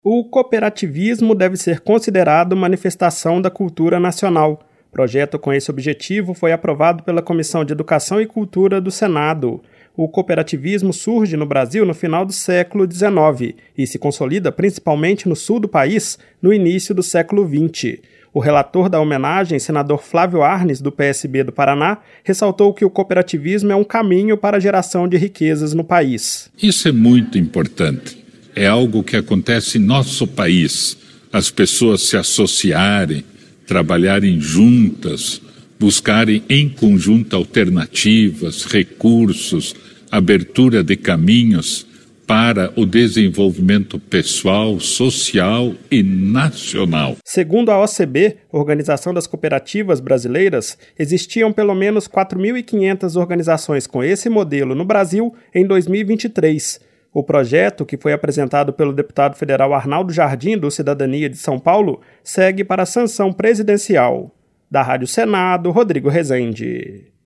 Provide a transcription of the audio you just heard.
O cooperativismo deve ser considerado manifestação da cultura nacional. Projeto com esse objetivo foi aprovado pela Comissão de Educação e Cultura do Senado. O cooperativismo surge no Brasil no final do século XIX e se consolida principalmente no sul do país no início do século XX. O relator da homenagem, senador Flávio Arnes, do PSB do Paraná, ressaltou que o cooperativismo é um caminho para a geração de riquezas no país. Isso é muito importante. É algo que acontece em nosso país. As pessoas se associarem, trabalharem juntas, buscarem em conjunto alternativas, recursos, abertura de caminhos para o desenvolvimento pessoal, social e nacional. Segundo a OCB, Organização das Cooperativas Brasileiras, existiam pelo menos 4.500 organizações com esse modelo no Brasil em 2023. O projeto, que foi apresentado pelo deputado federal Arnaldo Jardim, do Cidadania de São Paulo, segue para a sanção presidencial. Da Rádio Senado, Rodrigo Rezende.